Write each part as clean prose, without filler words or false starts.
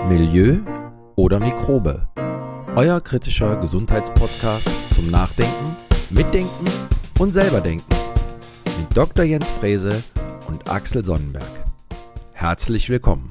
Milieu oder Mikrobe. Euer kritischer Gesundheitspodcast zum Nachdenken, Mitdenken und selberdenken. Mit Dr. Jens Frese und Axel Sonnenberg. Herzlich willkommen.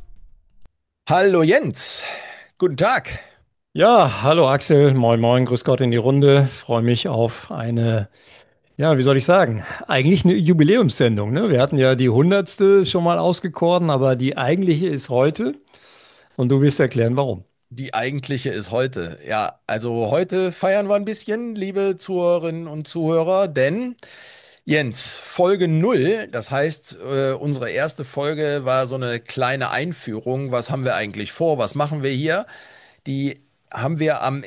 Hallo Jens, guten Tag. Ja, hallo Axel, moin moin, grüß Gott in die Runde. Freue mich auf eine, ja, wie soll ich sagen, eigentlich eine Jubiläumssendung, ne? Wir hatten ja die 100. schon mal ausgekoren, aber die eigentliche ist heute und du wirst erklären, warum. Die eigentliche ist heute. Ja, also heute feiern wir ein bisschen, liebe Zuhörerinnen und Zuhörer, denn Jens, Folge null. Das heißt, unsere erste Folge war so eine kleine Einführung. Was haben wir eigentlich vor? Was machen wir hier? Die haben wir am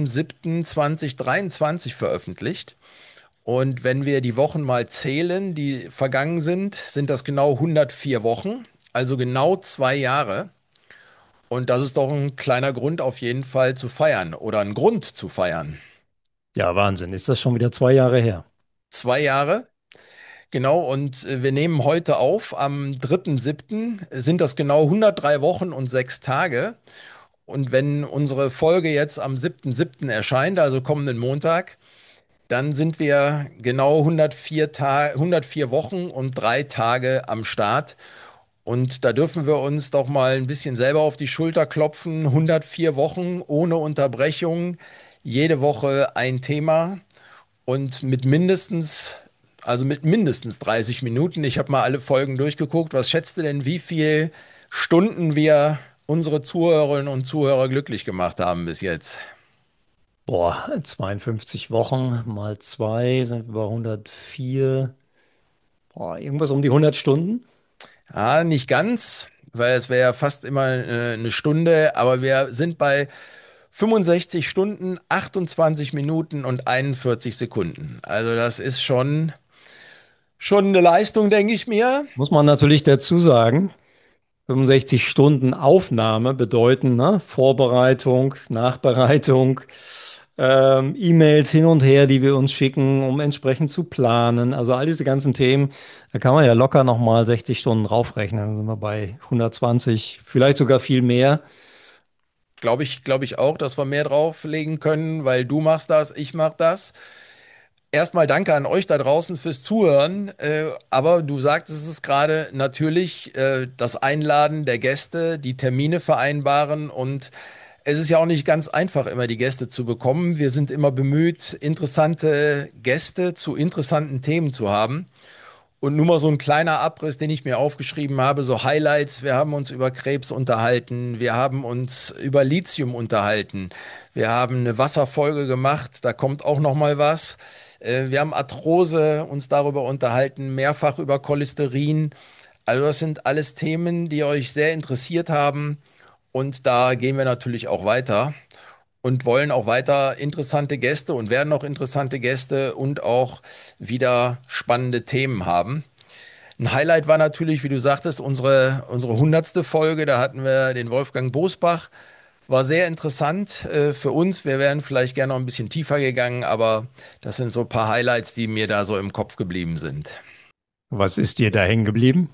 1.7.2023 veröffentlicht. Und wenn wir die Wochen mal zählen, die vergangen sind, sind das genau 104 Wochen, also genau 2 Jahre. Und das ist doch ein kleiner Grund auf jeden Fall zu feiern oder ein Grund zu feiern. Ja, Wahnsinn, ist das schon wieder 2 Jahre her? 2 Jahre, genau. Und wir nehmen heute auf, am 3.7. sind das genau 103 Wochen und 6 Tage. Und wenn unsere Folge jetzt am 7.7. erscheint, also kommenden Montag, dann sind wir genau 104 Wochen und 3 Tage am Start. Und da dürfen wir uns doch mal ein bisschen selber auf die Schulter klopfen. 104 Wochen ohne Unterbrechung, jede Woche ein Thema und mit mindestens 30 Minuten. Ich habe mal alle Folgen durchgeguckt. Was schätzt du denn, wie viel Stunden wir unsere Zuhörerinnen und Zuhörer glücklich gemacht haben bis jetzt? Boah, 52 Wochen mal 2 sind wir bei 104. Boah, irgendwas um die 100 Stunden. Ah, nicht ganz, weil es wäre ja fast immer eine Stunde, aber wir sind bei 65 Stunden, 28 Minuten und 41 Sekunden. Also das ist schon eine Leistung, denke ich mir. Muss man natürlich dazu sagen. 65 Stunden Aufnahme bedeuten, ne, Vorbereitung, Nachbereitung, E-Mails hin und her, die wir uns schicken, um entsprechend zu planen. Also all diese ganzen Themen, da kann man ja locker nochmal 60 Stunden draufrechnen. Dann sind wir bei 120, vielleicht sogar viel mehr. Glaube ich auch, dass wir mehr drauflegen können, weil du machst das, ich mach das. Erstmal danke an euch da draußen fürs Zuhören. Aber du sagtest es gerade, natürlich das Einladen der Gäste, die Termine vereinbaren und es ist ja auch nicht ganz einfach, immer die Gäste zu bekommen. Wir sind immer bemüht, interessante Gäste zu interessanten Themen zu haben. Und nur mal so ein kleiner Abriss, den ich mir aufgeschrieben habe, so Highlights. Wir haben uns über Krebs unterhalten, wir haben uns über Lithium unterhalten, wir haben eine Wasserfolge gemacht, da kommt auch noch mal was. Wir haben Arthrose uns darüber unterhalten, mehrfach über Cholesterin. Also das sind alles Themen, die euch sehr interessiert haben. Und da gehen wir natürlich auch weiter und wollen auch weiter interessante Gäste und werden auch interessante Gäste und auch wieder spannende Themen haben. Ein Highlight war natürlich, wie du sagtest, unsere 100. Folge. Da hatten wir den Wolfgang Bosbach. War sehr interessant für uns. Wir wären vielleicht gerne noch ein bisschen tiefer gegangen, aber das sind so ein paar Highlights, die mir da so im Kopf geblieben sind. Was ist dir da hängen geblieben?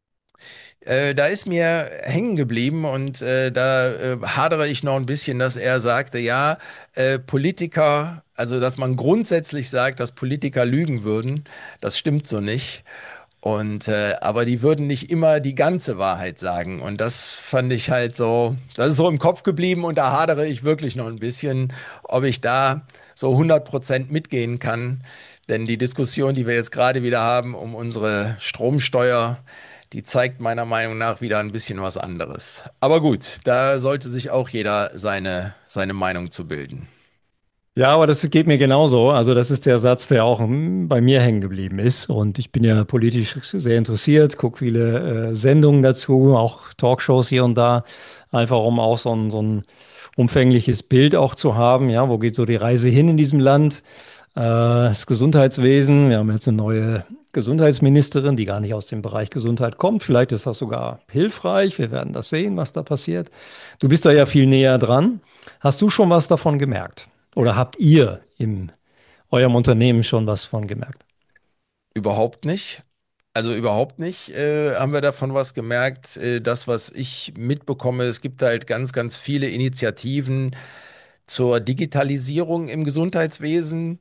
Da ist mir hängen geblieben und da hadere ich noch ein bisschen, dass er sagte, ja, Politiker, also dass man grundsätzlich sagt, dass Politiker lügen würden, das stimmt so nicht. Und aber die würden nicht immer die ganze Wahrheit sagen. Und das fand ich halt so, das ist so im Kopf geblieben und da hadere ich wirklich noch ein bisschen, ob ich da so 100% mitgehen kann. Denn die Diskussion, die wir jetzt gerade wieder haben um unsere Stromsteuer, die zeigt meiner Meinung nach wieder ein bisschen was anderes. Aber gut, da sollte sich auch jeder seine Meinung zu bilden. Ja, aber das geht mir genauso. Also das ist der Satz, der auch bei mir hängen geblieben ist. Und ich bin ja politisch sehr interessiert, gucke viele Sendungen dazu, auch Talkshows hier und da, einfach um auch so ein umfängliches Bild auch zu haben. Ja, wo geht so die Reise hin in diesem Land? Das Gesundheitswesen. Wir haben jetzt eine neue Gesundheitsministerin, die gar nicht aus dem Bereich Gesundheit kommt. Vielleicht ist das sogar hilfreich. Wir werden das sehen, was da passiert. Du bist da ja viel näher dran. Hast du schon was davon gemerkt? Oder habt ihr in eurem Unternehmen schon was von gemerkt? Überhaupt nicht. Also überhaupt nicht haben wir davon was gemerkt. Das, was ich mitbekomme, es gibt halt ganz, ganz viele Initiativen zur Digitalisierung im Gesundheitswesen.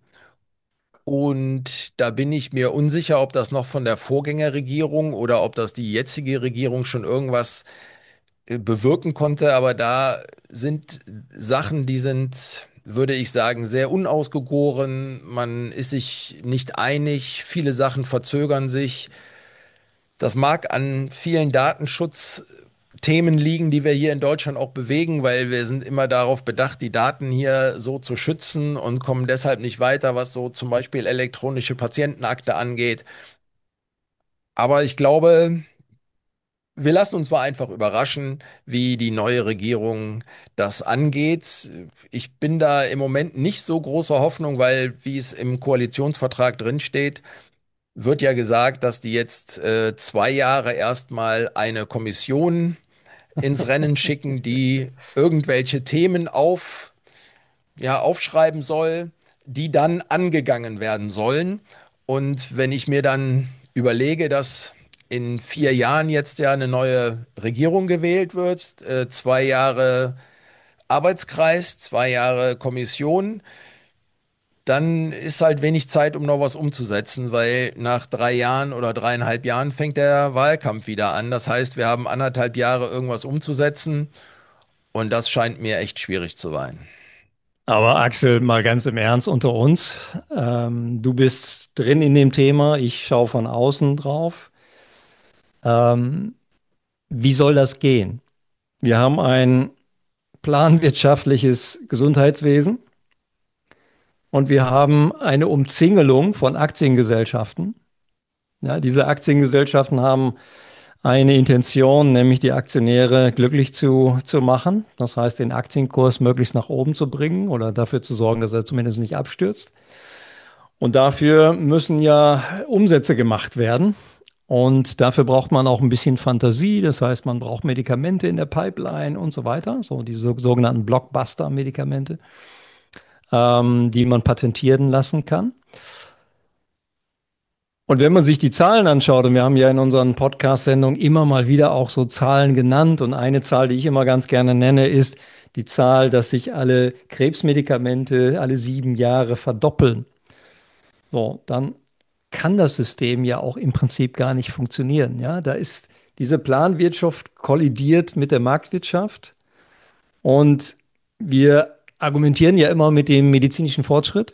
Und da bin ich mir unsicher, ob das noch von der Vorgängerregierung oder ob das die jetzige Regierung schon irgendwas bewirken konnte. Aber da sind Sachen, die sind, würde ich sagen, sehr unausgegoren. Man ist sich nicht einig. Viele Sachen verzögern sich. Das mag an vielen Datenschutzthemen liegen, die wir hier in Deutschland auch bewegen, weil wir sind immer darauf bedacht, die Daten hier so zu schützen und kommen deshalb nicht weiter, was so zum Beispiel elektronische Patientenakte angeht. Aber ich glaube, wir lassen uns mal einfach überraschen, wie die neue Regierung das angeht. Ich bin da im Moment nicht so großer Hoffnung, weil, wie es im Koalitionsvertrag drinsteht, wird ja gesagt, dass die jetzt 2 Jahre erstmal eine Kommission ins Rennen schicken, die irgendwelche Themen aufschreiben soll, die dann angegangen werden sollen. Und wenn ich mir dann überlege, dass in 4 Jahren jetzt ja eine neue Regierung gewählt wird, 2 Jahre Arbeitskreis, 2 Jahre Kommission, dann ist halt wenig Zeit, um noch was umzusetzen, weil nach 3 Jahren oder 3,5 Jahren fängt der Wahlkampf wieder an. Das heißt, wir haben 1,5 Jahre irgendwas umzusetzen und das scheint mir echt schwierig zu sein. Aber Axel, mal ganz im Ernst unter uns. Du bist drin in dem Thema, ich schaue von außen drauf. Ähm, Wie soll das gehen? Wir haben ein planwirtschaftliches Gesundheitswesen und wir haben eine Umzingelung von Aktiengesellschaften. Ja, diese Aktiengesellschaften haben eine Intention, nämlich die Aktionäre glücklich zu machen. Das heißt, den Aktienkurs möglichst nach oben zu bringen oder dafür zu sorgen, dass er zumindest nicht abstürzt. Und dafür müssen ja Umsätze gemacht werden. Und dafür braucht man auch ein bisschen Fantasie. Das heißt, man braucht Medikamente in der Pipeline und so weiter. So diese sogenannten Blockbuster-Medikamente, die man patentieren lassen kann. Und wenn man sich die Zahlen anschaut, und wir haben ja in unseren Podcast-Sendungen immer mal wieder auch so Zahlen genannt, und eine Zahl, die ich immer ganz gerne nenne, ist die Zahl, dass sich alle Krebsmedikamente alle 7 Jahre verdoppeln. So, dann kann das System ja auch im Prinzip gar nicht funktionieren. Ja, da ist diese Planwirtschaft kollidiert mit der Marktwirtschaft und wir argumentieren ja immer mit dem medizinischen Fortschritt.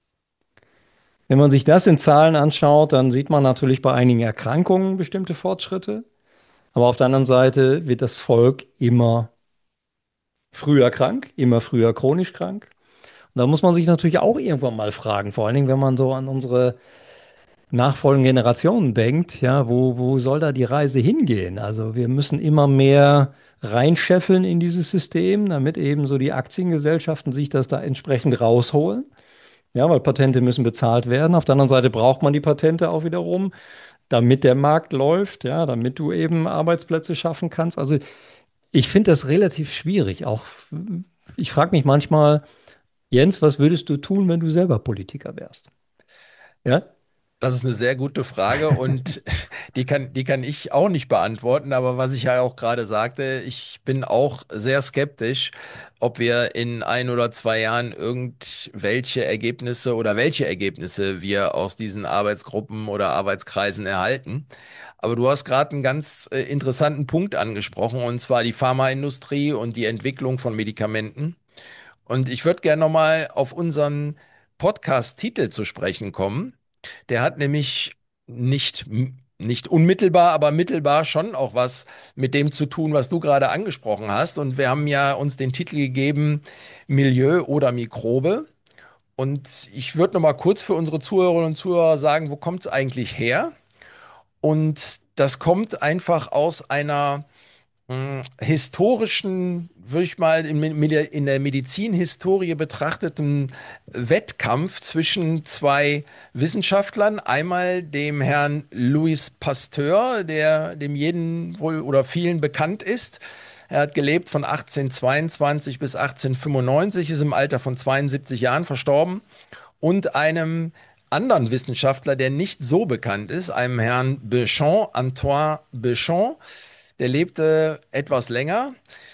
Wenn man sich das in Zahlen anschaut, dann sieht man natürlich bei einigen Erkrankungen bestimmte Fortschritte. Aber auf der anderen Seite wird das Volk immer früher krank, immer früher chronisch krank. Und da muss man sich natürlich auch irgendwann mal fragen, vor allen Dingen, wenn man so an unsere nachfolgenden Generationen denkt, ja, wo soll da die Reise hingehen? Also wir müssen immer mehr reinscheffeln in dieses System, damit eben so die Aktiengesellschaften sich das da entsprechend rausholen. Ja, weil Patente müssen bezahlt werden. Auf der anderen Seite braucht man die Patente auch wiederum, damit der Markt läuft, ja, damit du eben Arbeitsplätze schaffen kannst. Also ich finde das relativ schwierig. Auch ich frage mich manchmal, Jens, was würdest du tun, wenn du selber Politiker wärst? Ja? Das ist eine sehr gute Frage und die kann ich auch nicht beantworten. Aber was ich ja auch gerade sagte, ich bin auch sehr skeptisch, ob wir in 1 oder 2 Jahren irgendwelche Ergebnisse oder welche Ergebnisse wir aus diesen Arbeitsgruppen oder Arbeitskreisen erhalten. Aber du hast gerade einen ganz interessanten Punkt angesprochen, und zwar die Pharmaindustrie und die Entwicklung von Medikamenten. Und ich würde gerne nochmal auf unseren Podcast-Titel zu sprechen kommen. Der hat nämlich nicht unmittelbar, aber mittelbar schon auch was mit dem zu tun, was du gerade angesprochen hast. Und wir haben ja uns den Titel gegeben, Milieu oder Mikrobe. Und ich würde noch mal kurz für unsere Zuhörerinnen und Zuhörer sagen, wo kommt es eigentlich her? Und das kommt einfach aus einer historischen, würde ich mal in der Medizinhistorie betrachteten Wettkampf zwischen zwei Wissenschaftlern. Einmal dem Herrn Louis Pasteur, der dem jeden wohl oder vielen bekannt ist. Er hat gelebt von 1822 bis 1895, ist im Alter von 72 Jahren verstorben. Und einem anderen Wissenschaftler, der nicht so bekannt ist, einem Herrn Béchamp, Antoine Béchamp. Der lebte etwas länger,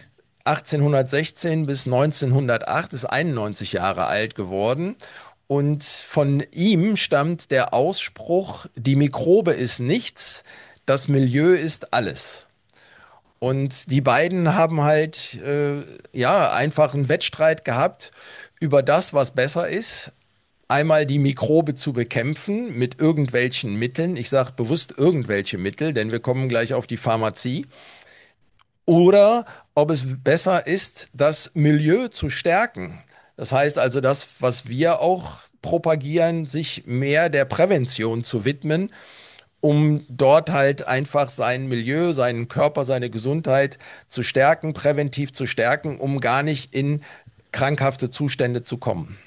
1816 bis 1908, ist 91 Jahre alt geworden. Und von ihm stammt der Ausspruch, die Mikrobe ist nichts, das Milieu ist alles. Und die beiden haben halt ja einfach einen Wettstreit gehabt über das, was besser ist. Einmal die Mikrobe zu bekämpfen mit irgendwelchen Mitteln. Ich sage bewusst irgendwelche Mittel, denn wir kommen gleich auf die Pharmazie. Oder ob es besser ist, das Milieu zu stärken. Das heißt also, das, was wir auch propagieren, sich mehr der Prävention zu widmen, um dort halt einfach sein Milieu, seinen Körper, seine Gesundheit zu stärken, präventiv zu stärken, um gar nicht in krankhafte Zustände zu kommen.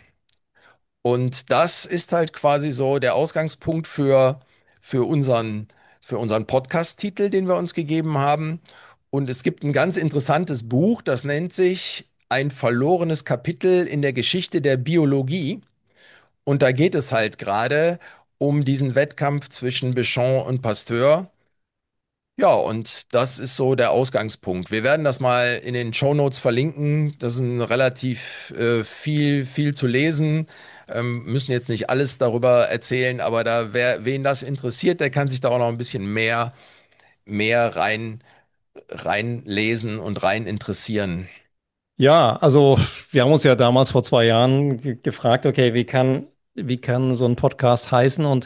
Und das ist halt quasi so der Ausgangspunkt für unseren, für unseren Podcast-Titel, den wir uns gegeben haben. Und es gibt ein ganz interessantes Buch, das nennt sich Ein verlorenes Kapitel in der Geschichte der Biologie. Und da geht es halt gerade um diesen Wettkampf zwischen Béchamp und Pasteur. Ja, und das ist so der Ausgangspunkt. Wir werden das mal in den Shownotes verlinken. Das ist ein relativ viel zu lesen. Müssen jetzt nicht alles darüber erzählen, aber wen das interessiert, der kann sich da auch noch ein bisschen mehr reinlesen und rein interessieren. Ja, also wir haben uns ja damals vor 2 Jahren gefragt, okay, wie kann so ein Podcast heißen? Und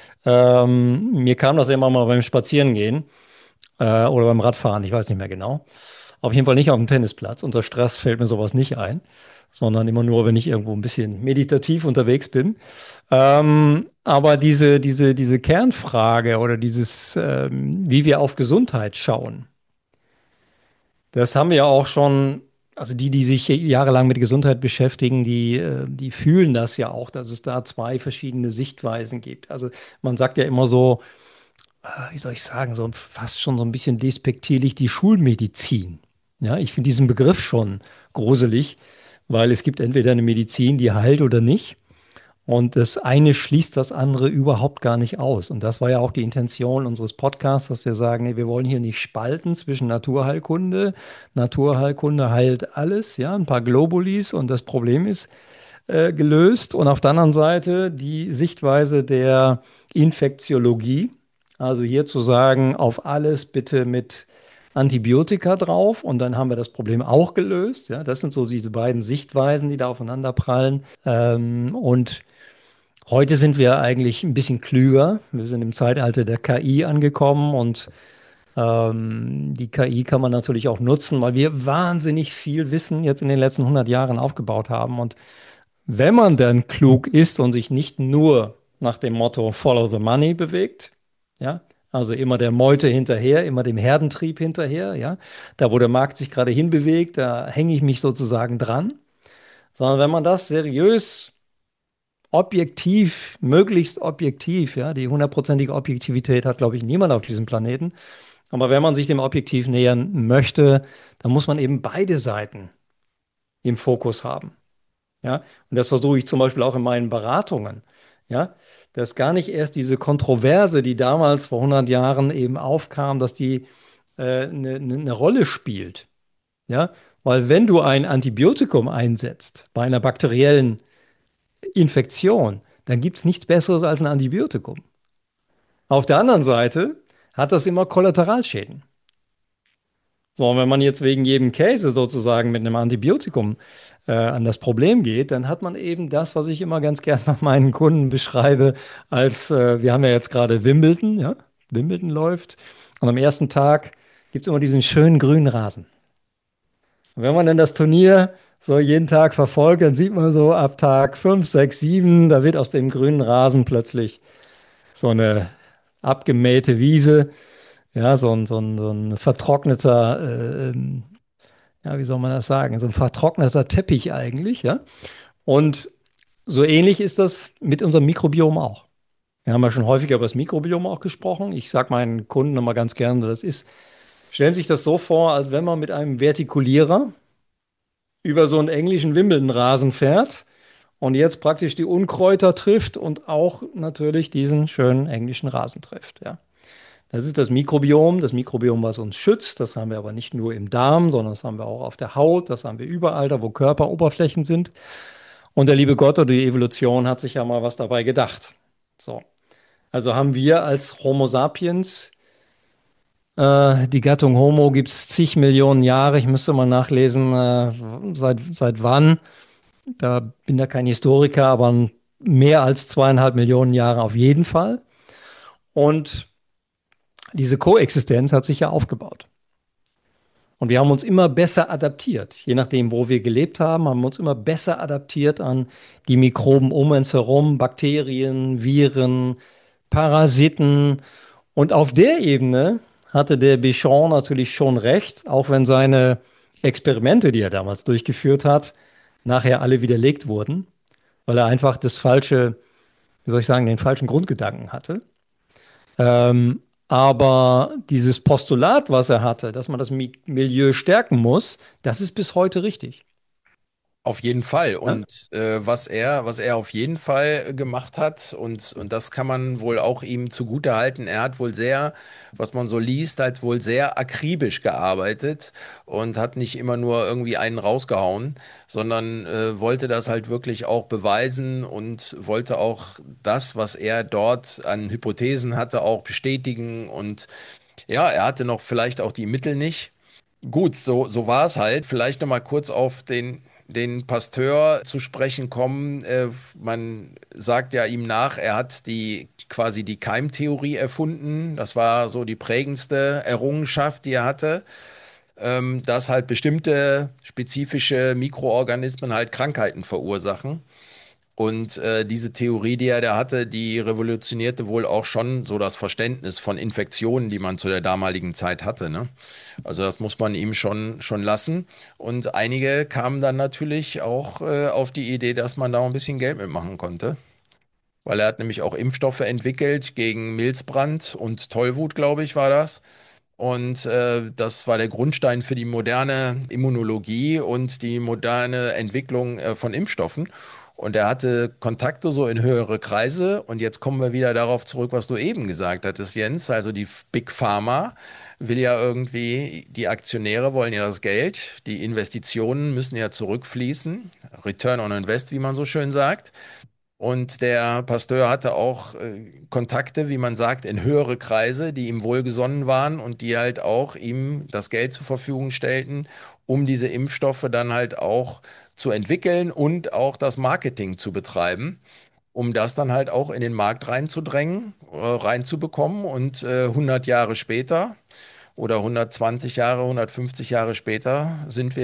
mir kam das immer mal beim Spazierengehen oder beim Radfahren, ich weiß nicht mehr genau. Auf jeden Fall nicht auf dem Tennisplatz. Unter Stress fällt mir sowas nicht ein, sondern immer nur, wenn ich irgendwo ein bisschen meditativ unterwegs bin. Aber diese Kernfrage oder wie wir auf Gesundheit schauen, das haben wir ja auch schon, also die sich jahrelang mit Gesundheit beschäftigen, die fühlen das ja auch, dass es da zwei verschiedene Sichtweisen gibt. Also man sagt ja immer so, wie soll ich sagen, so fast schon so ein bisschen despektierlich die Schulmedizin. Ja, ich finde diesen Begriff schon gruselig, weil es gibt entweder eine Medizin, die heilt oder nicht. Und das eine schließt das andere überhaupt gar nicht aus. Und das war ja auch die Intention unseres Podcasts, dass wir sagen, nee, wir wollen hier nicht spalten zwischen Naturheilkunde. Naturheilkunde heilt alles, ja, ein paar Globulis und das Problem ist gelöst. Und auf der anderen Seite die Sichtweise der Infektiologie. Also hier zu sagen, auf alles bitte mit Antibiotika drauf und dann haben wir das Problem auch gelöst. Ja, das sind so diese beiden Sichtweisen, die da aufeinander prallen. Und heute sind wir eigentlich ein bisschen klüger. Wir sind im Zeitalter der KI angekommen und die KI kann man natürlich auch nutzen, weil wir wahnsinnig viel Wissen jetzt in den letzten 100 Jahren aufgebaut haben. Und wenn man dann klug ist und sich nicht nur nach dem Motto Follow the Money bewegt, ja, also immer der Meute hinterher, immer dem Herdentrieb hinterher, ja, da wo der Markt sich gerade hinbewegt, da hänge ich mich sozusagen dran, sondern wenn man das seriös objektiv, möglichst objektiv, ja, die hundertprozentige Objektivität hat, glaube ich, niemand auf diesem Planeten. Aber wenn man sich dem Objektiv nähern möchte, dann muss man eben beide Seiten im Fokus haben. Ja, und das versuche ich zum Beispiel auch in meinen Beratungen. Ja, dass gar nicht erst diese Kontroverse, die damals vor 100 Jahren eben aufkam, dass die eine Rolle spielt. Ja, weil wenn du ein Antibiotikum einsetzt bei einer bakteriellen Infektion, dann gibt es nichts Besseres als ein Antibiotikum. Auf der anderen Seite hat das immer Kollateralschäden. So, und wenn man jetzt wegen jedem Käse sozusagen mit einem Antibiotikum an das Problem geht, dann hat man eben das, was ich immer ganz gerne bei meinen Kunden beschreibe, als wir haben ja jetzt gerade Wimbledon, ja, Wimbledon läuft und am ersten Tag gibt es immer diesen schönen grünen Rasen. Und wenn man dann das Turnier so jeden Tag verfolgt, dann sieht man so ab Tag 5, 6, 7, da wird aus dem grünen Rasen plötzlich so eine abgemähte Wiese, ja, so ein vertrockneter, ja, wie soll man das sagen, so ein vertrockneter Teppich eigentlich, ja. Und so ähnlich ist das mit unserem Mikrobiom auch. Wir haben ja schon häufiger über das Mikrobiom auch gesprochen. Ich sage meinen Kunden immer ganz gerne, stellen Sie sich das so vor, als wenn man mit einem Vertikulierer über so einen englischen Wimbledon-Rasen fährt und jetzt praktisch die Unkräuter trifft und auch natürlich diesen schönen englischen Rasen trifft. Ja. Das ist das Mikrobiom, was uns schützt. Das haben wir aber nicht nur im Darm, sondern das haben wir auch auf der Haut, das haben wir überall, da wo Körperoberflächen sind. Und der liebe Gott oder die Evolution hat sich ja mal was dabei gedacht. So. Also haben wir als Homo sapiens, die Gattung Homo gibt es zig Millionen Jahre. Ich müsste mal nachlesen, seit wann. Da bin da kein Historiker, aber mehr als 2,5 Millionen Jahre auf jeden Fall. Und diese Koexistenz hat sich ja aufgebaut. Und wir haben uns immer besser adaptiert. Je nachdem, wo wir gelebt haben, haben wir uns immer besser adaptiert an die Mikroben um uns herum, Bakterien, Viren, Parasiten. Und auf der Ebene hatte der Bichon natürlich schon recht, auch wenn seine Experimente, die er damals durchgeführt hat, nachher alle widerlegt wurden, weil er einfach das falsche, wie soll ich sagen, den falschen Grundgedanken hatte. Aber dieses Postulat, was er hatte, dass man das Milieu stärken muss, das ist bis heute richtig. Auf jeden Fall. Ja? Und was er auf jeden Fall gemacht hat, und das kann man wohl auch ihm zugute halten, er hat wohl sehr, was man so liest, halt wohl sehr akribisch gearbeitet und hat nicht immer nur irgendwie einen rausgehauen, sondern wollte das halt wirklich auch beweisen und wollte auch das, was er dort an Hypothesen hatte, auch bestätigen. Und ja, er hatte noch vielleicht auch die Mittel nicht. Gut, so war es halt. Vielleicht noch mal kurz auf den Pasteur zu sprechen kommen. Man sagt ja ihm nach, er hat quasi die Keimtheorie erfunden. Das war so die prägendste Errungenschaft, die er hatte, dass halt bestimmte spezifische Mikroorganismen halt Krankheiten verursachen. Und diese Theorie, die er da hatte, die revolutionierte wohl auch schon so das Verständnis von Infektionen, die man zu der damaligen Zeit hatte, ne? Also das muss man ihm schon lassen. Und einige kamen dann natürlich auch auf die Idee, dass man da ein bisschen Geld mitmachen konnte. Weil er hat nämlich auch Impfstoffe entwickelt gegen Milzbrand und Tollwut, glaube ich, war das. Und das war der Grundstein für die moderne Immunologie und die moderne Entwicklung von Impfstoffen. Und er hatte Kontakte so in höhere Kreise. Und jetzt kommen wir wieder darauf zurück, was du eben gesagt hattest, Jens. Also die Big Pharma will ja irgendwie, die Aktionäre wollen ja das Geld. Die Investitionen müssen ja zurückfließen. Return on Invest, wie man so schön sagt. Und der Pasteur hatte auch Kontakte, wie man sagt, in höhere Kreise, die ihm wohlgesonnen waren und die halt auch ihm das Geld zur Verfügung stellten, um diese Impfstoffe dann halt auch zu entwickeln und auch das Marketing zu betreiben, um das dann halt auch in den Markt reinzudrängen, reinzubekommen. Und 100 Jahre später oder 120 Jahre, 150 Jahre später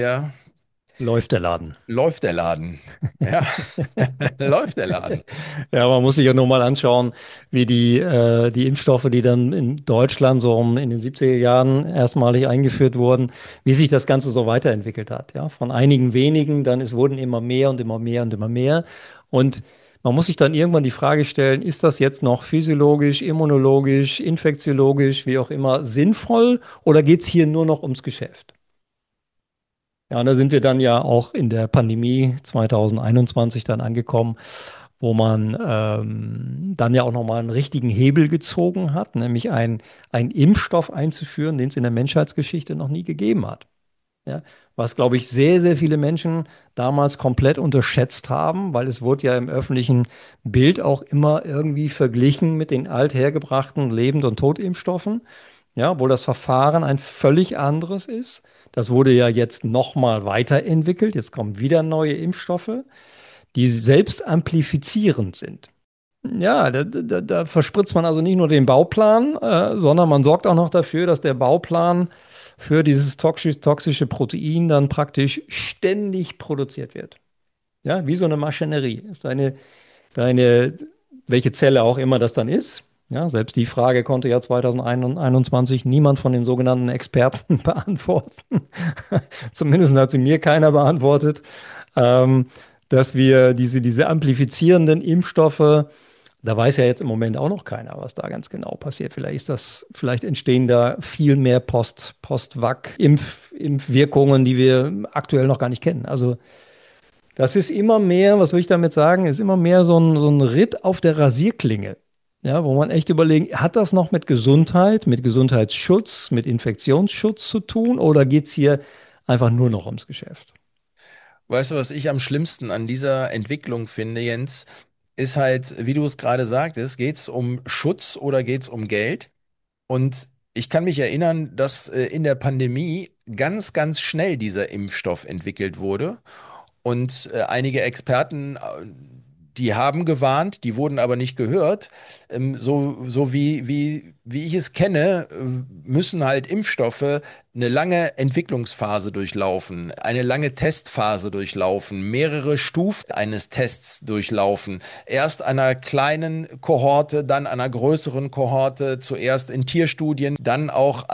Läuft der Laden. läuft der Laden. Ja, läuft der Laden. Ja, man muss sich ja nur mal anschauen, wie die Impfstoffe, die dann in Deutschland so in den 70er Jahren erstmalig eingeführt wurden, wie sich das Ganze so weiterentwickelt hat. Ja, von einigen wenigen, dann es wurden immer mehr und immer mehr und immer mehr. Und man muss sich dann irgendwann die Frage stellen, ist das jetzt noch physiologisch, immunologisch, infektiologisch, wie auch immer, sinnvoll oder geht es hier nur noch ums Geschäft? Ja, und da sind wir dann ja auch in der Pandemie 2021 dann angekommen, wo man dann ja auch nochmal einen richtigen Hebel gezogen hat, nämlich einen Impfstoff einzuführen, den es in der Menschheitsgeschichte noch nie gegeben hat. Ja, was, glaube ich, sehr, sehr viele Menschen damals komplett unterschätzt haben, weil es wurde ja im öffentlichen Bild auch immer irgendwie verglichen mit den althergebrachten Lebend- und Totimpfstoffen, ja, obwohl das Verfahren ein völlig anderes ist. Das wurde ja jetzt nochmal weiterentwickelt. Jetzt kommen wieder neue Impfstoffe, die selbst amplifizierend sind. Ja, da verspritzt man also nicht nur den Bauplan, sondern man sorgt auch noch dafür, dass der Bauplan für dieses toxische Protein dann praktisch ständig produziert wird. Ja, wie so eine Maschinerie. Ist deine, welche Zelle auch immer das dann ist. Ja, selbst die Frage konnte ja 2021 niemand von den sogenannten Experten beantworten. Zumindest hat sie mir keiner beantwortet, ähm, dass wir diese amplifizierenden Impfstoffe, da weiß ja jetzt im Moment auch noch keiner, was da ganz genau passiert. Vielleicht entstehen da viel mehr Post-Vac-Impfwirkungen, die wir aktuell noch gar nicht kennen. Also Das ist immer mehr, was will ich damit sagen, ist immer mehr so ein Ritt auf der Rasierklinge. Ja, wo man echt überlegen, hat das noch mit Gesundheit, mit Gesundheitsschutz, mit Infektionsschutz zu tun oder geht es hier einfach nur noch ums Geschäft? Weißt du, was ich am schlimmsten an dieser Entwicklung finde, Jens, ist halt, wie du es gerade sagtest, geht es um Schutz oder geht es um Geld? Und ich kann mich erinnern, dass in der Pandemie ganz, ganz schnell dieser Impfstoff entwickelt wurde. Und einige Experten, die haben gewarnt, die wurden aber nicht gehört. So wie ich es kenne, müssen halt Impfstoffe eine lange Entwicklungsphase durchlaufen, eine lange Testphase durchlaufen, mehrere Stufen eines Tests durchlaufen. Erst einer kleinen Kohorte, dann einer größeren Kohorte, zuerst in Tierstudien, dann auch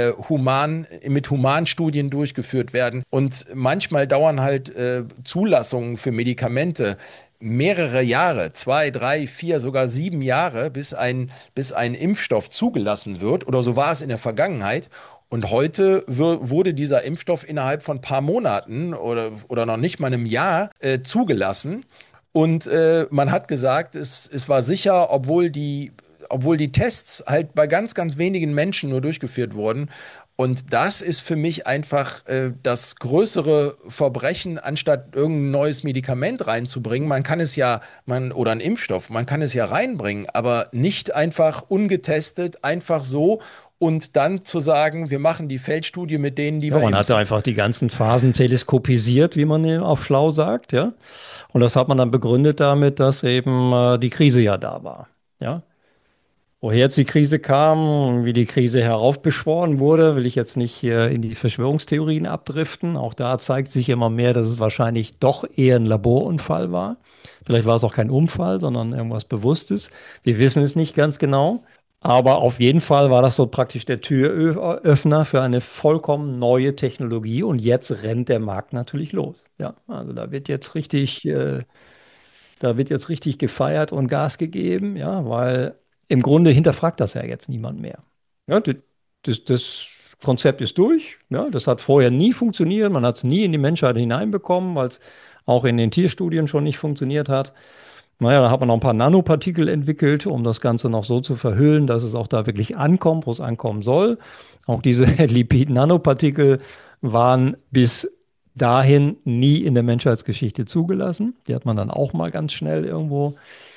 mit Humanstudien durchgeführt werden. Und manchmal dauern halt Zulassungen für Medikamente mehrere Jahre, 2, 3, 4, sogar 7 Jahre, bis ein Impfstoff zugelassen wird. Oder so war es in der Vergangenheit. Und heute wurde dieser Impfstoff innerhalb von ein paar Monaten oder noch nicht mal einem Jahr zugelassen. Und man hat gesagt, es war sicher, obwohl die Tests halt bei ganz, ganz wenigen Menschen nur durchgeführt wurden. Und das ist für mich einfach das größere Verbrechen, anstatt irgendein neues Medikament reinzubringen. Oder ein Impfstoff, man kann es ja reinbringen, aber nicht einfach ungetestet, einfach so und dann zu sagen, wir machen die Feldstudie mit denen, die Ja, wir man hatte impfen. einfach die ganzen Phasen teleskopisiert, wie man auf schlau sagt, ja. Und das hat man dann begründet damit, dass eben die Krise ja da war. Ja. Woher jetzt die Krise kam und wie die Krise heraufbeschworen wurde, will ich jetzt nicht hier in die Verschwörungstheorien abdriften. Auch da zeigt sich immer mehr, dass es wahrscheinlich doch eher ein Laborunfall war. Vielleicht war es auch kein Unfall, sondern irgendwas Bewusstes. Wir wissen es nicht ganz genau. Aber auf jeden Fall war das so praktisch der Türöffner für eine vollkommen neue Technologie. Und jetzt rennt der Markt natürlich los. Ja, also da wird jetzt richtig gefeiert und Gas gegeben, ja, weil im Grunde hinterfragt das ja jetzt niemand mehr. Ja, das Konzept ist durch. Ja, das hat vorher nie funktioniert. Man hat es nie in die Menschheit hineinbekommen, weil es auch in den Tierstudien schon nicht funktioniert hat. Naja, da hat man noch ein paar Nanopartikel entwickelt, um das Ganze noch so zu verhüllen, dass es auch da wirklich ankommt, wo es ankommen soll. Auch diese Lipid-Nanopartikel waren bis dahin nie in der Menschheitsgeschichte zugelassen. Die hat man dann auch mal ganz schnell irgendwo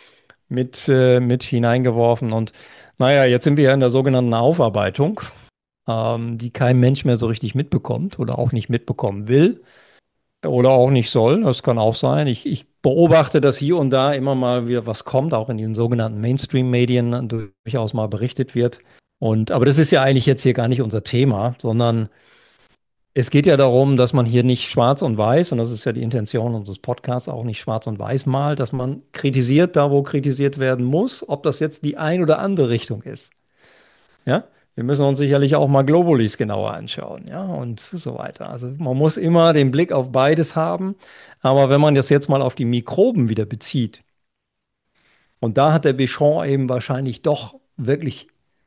mit hineingeworfen. Und naja, jetzt sind wir ja in der sogenannten Aufarbeitung, die kein Mensch mehr so richtig mitbekommt oder auch nicht mitbekommen will. Oder auch nicht soll, das kann auch sein. Ich beobachte, dass hier und da immer mal wieder was kommt, auch in den sogenannten Mainstream-Medien durchaus mal berichtet wird. Aber das ist ja eigentlich jetzt hier gar nicht unser Thema, sondern es geht ja darum, dass man hier nicht schwarz und weiß, und das ist ja die Intention unseres Podcasts, auch nicht schwarz und weiß malt, dass man kritisiert da, wo kritisiert werden muss, ob das jetzt die ein oder andere Richtung ist. Ja, wir müssen uns sicherlich auch mal Globulis genauer anschauen, ja, und so weiter. Also man muss immer den Blick auf beides haben. Aber wenn man das jetzt mal auf die Mikroben wieder bezieht, und da hat der Bichon eben wahrscheinlich doch wirklich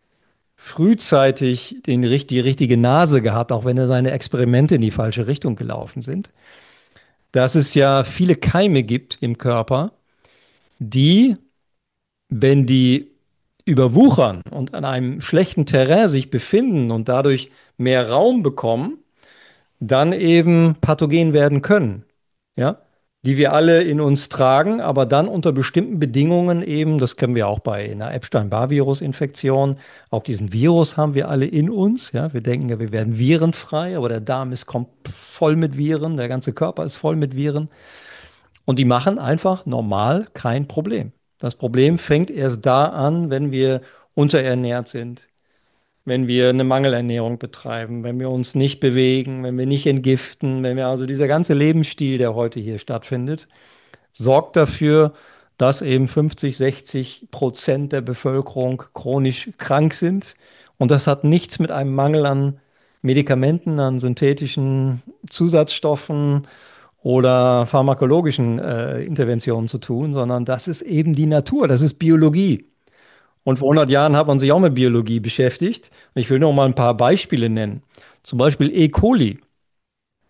frühzeitig die richtige Nase gehabt, auch wenn er seine Experimente in die falsche Richtung gelaufen sind, dass es ja viele Keime gibt im Körper, die, wenn die überwuchern und an einem schlechten Terrain sich befinden und dadurch mehr Raum bekommen, dann eben pathogen werden können, ja, die wir alle in uns tragen, aber dann unter bestimmten Bedingungen eben, das kennen wir auch bei einer Epstein-Barr-Virus-Infektion, auch diesen Virus haben wir alle in uns, ja, wir denken ja, wir werden virenfrei, aber der Darm ist voll mit Viren, der ganze Körper ist voll mit Viren und die machen einfach normal kein Problem. Das Problem fängt erst da an, wenn wir unterernährt sind, wenn wir eine Mangelernährung betreiben, wenn wir uns nicht bewegen, wenn wir nicht entgiften, wenn wir also dieser ganze Lebensstil, der heute hier stattfindet, sorgt dafür, dass eben 50, 60% der Bevölkerung chronisch krank sind. Und das hat nichts mit einem Mangel an Medikamenten, an synthetischen Zusatzstoffen oder pharmakologischen Interventionen zu tun, sondern das ist eben die Natur, das ist Biologie. Und vor 100 Jahren hat man sich auch mit Biologie beschäftigt. Und ich will noch mal ein paar Beispiele nennen. Zum Beispiel E. coli.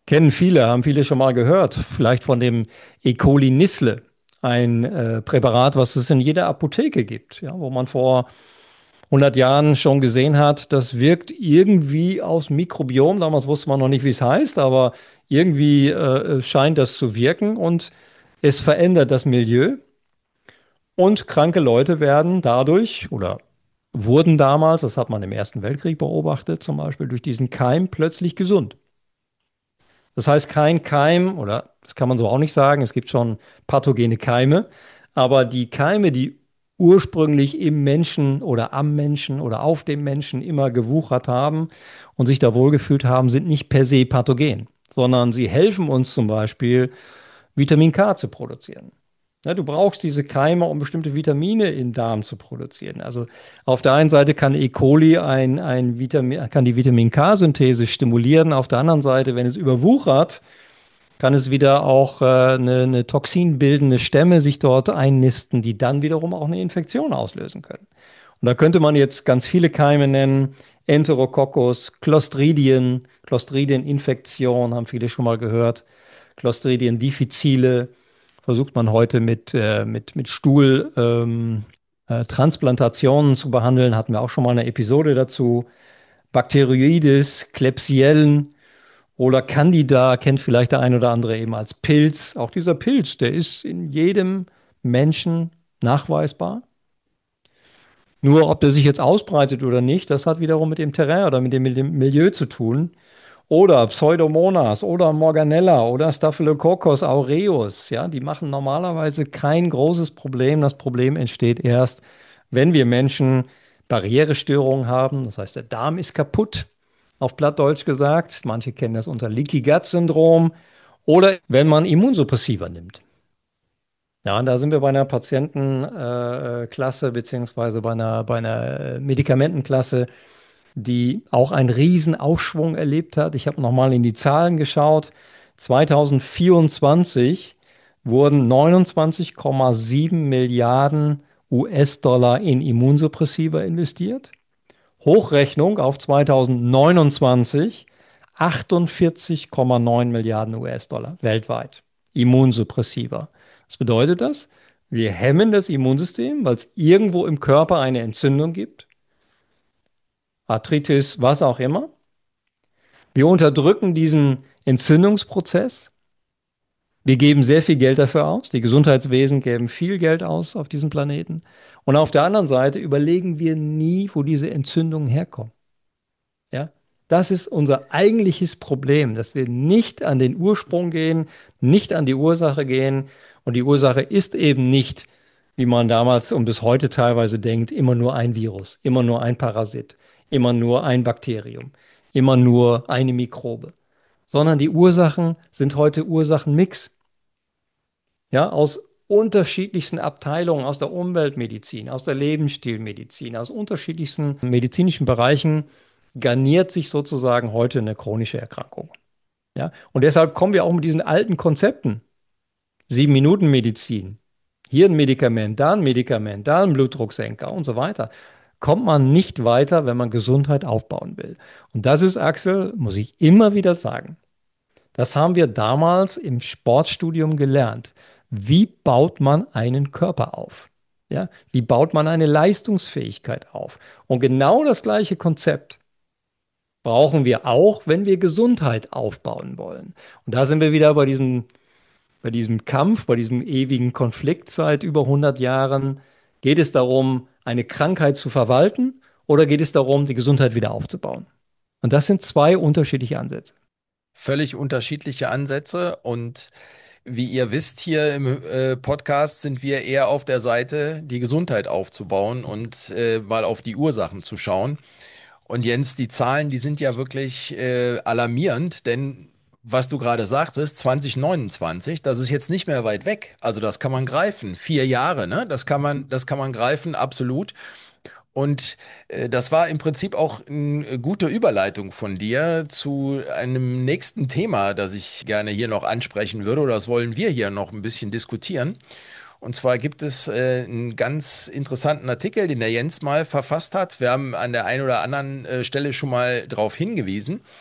Kennen viele, haben viele schon mal gehört. Vielleicht von dem E. coli Nissle, ein Präparat, was es in jeder Apotheke gibt, ja, wo man vor 100 Jahren schon gesehen hat, das wirkt irgendwie aufs Mikrobiom. Damals wusste man noch nicht, wie es heißt, aber irgendwie scheint das zu wirken und es verändert das Milieu und kranke Leute werden dadurch oder wurden damals, das hat man im Ersten Weltkrieg beobachtet, zum Beispiel durch diesen Keim plötzlich gesund. Das heißt, kein Keim, oder das kann man so auch nicht sagen, es gibt schon pathogene Keime, aber die Keime, die ursprünglich im Menschen oder am Menschen oder auf dem Menschen immer gewuchert haben und sich da wohlgefühlt haben, sind nicht per se pathogen, sondern sie helfen uns zum Beispiel, Vitamin K zu produzieren. Ja, du brauchst diese Keime, um bestimmte Vitamine im Darm zu produzieren. Also auf der einen Seite kann E. coli ein Vitamin, kann die Vitamin K-Synthese stimulieren. Auf der anderen Seite, wenn es überwuchert, kann es wieder auch eine toxinbildende Stämme sich dort einnisten, die dann wiederum auch eine Infektion auslösen können. Und da könnte man jetzt ganz viele Keime nennen. Enterococcus, Clostridien, Clostridium-Infektion, haben viele schon mal gehört. Clostridium difficile versucht man heute mit Stuhltransplantationen Transplantationen zu behandeln. Hatten wir auch schon mal eine Episode dazu. Bacteroides, Klebsiellen oder Candida kennt vielleicht der ein oder andere eben als Pilz. Auch dieser Pilz, der ist in jedem Menschen nachweisbar. Nur ob der sich jetzt ausbreitet oder nicht, das hat wiederum mit dem Terrain oder mit dem Milieu zu tun. Oder Pseudomonas oder Morganella oder Staphylococcus aureus. Ja, die machen normalerweise kein großes Problem. Das Problem entsteht erst, wenn wir Menschen Barrierestörungen haben. Das heißt, der Darm ist kaputt, auf Plattdeutsch gesagt. Manche kennen das unter Leaky Gut Syndrom. Oder wenn man Immunsuppressiva nimmt. Ja, und da sind wir bei einer Patientenklasse beziehungsweise bei einer Medikamentenklasse, die auch einen riesen Aufschwung erlebt hat. Ich habe nochmal in die Zahlen geschaut. 2024 wurden 29,7 Milliarden US-Dollar in Immunsuppressiva investiert. Hochrechnung auf 2029 48,9 Milliarden US-Dollar weltweit. Immunsuppressiva. Was bedeutet das? Wir hemmen das Immunsystem, weil es irgendwo im Körper eine Entzündung gibt. Arthritis, was auch immer. Wir unterdrücken diesen Entzündungsprozess. Wir geben sehr viel Geld dafür aus. Die Gesundheitswesen geben viel Geld aus auf diesem Planeten. Und auf der anderen Seite überlegen wir nie, wo diese Entzündungen herkommen. Ja? Das ist unser eigentliches Problem, dass wir nicht an den Ursprung gehen, nicht an die Ursache gehen. Und die Ursache ist eben nicht, wie man damals und bis heute teilweise denkt, immer nur ein Virus, immer nur ein Parasit, immer nur ein Bakterium, immer nur eine Mikrobe, sondern die Ursachen sind heute Ursachenmix. Ja, aus unterschiedlichsten Abteilungen, aus der Umweltmedizin, aus der Lebensstilmedizin, aus unterschiedlichsten medizinischen Bereichen garniert sich sozusagen heute eine chronische Erkrankung. Ja, und deshalb kommen wir auch mit diesen alten Konzepten. 7-Minuten-Medizin, hier ein Medikament, da ein Blutdrucksenker und so weiter. Kommt man nicht weiter, wenn man Gesundheit aufbauen will. Und das ist, Axel, muss ich immer wieder sagen, das haben wir damals im Sportstudium gelernt. Wie baut man einen Körper auf? Ja, wie baut man eine Leistungsfähigkeit auf? Und genau das gleiche Konzept brauchen wir auch, wenn wir Gesundheit aufbauen wollen. Und da sind wir wieder bei diesem Kampf, bei diesem ewigen Konflikt seit über 100 Jahren. Geht es darum, eine Krankheit zu verwalten oder geht es darum, die Gesundheit wieder aufzubauen? Und das sind zwei unterschiedliche Ansätze. Völlig unterschiedliche Ansätze und wie ihr wisst, hier im Podcast sind wir eher auf der Seite, die Gesundheit aufzubauen und mal auf die Ursachen zu schauen. Und Jens, die Zahlen, die sind ja wirklich alarmierend, denn was du gerade sagtest, 2029, das ist jetzt nicht mehr weit weg. Also das kann man greifen. 4 Jahre, ne? Das kann man greifen, absolut. Und das war im Prinzip auch eine gute Überleitung von dir zu einem nächsten Thema, das ich gerne hier noch ansprechen würde, oder das wollen wir hier noch ein bisschen diskutieren. Und zwar gibt es einen ganz interessanten Artikel, den der Jens mal verfasst hat. Wir haben an der einen oder anderen Stelle schon mal darauf hingewiesen.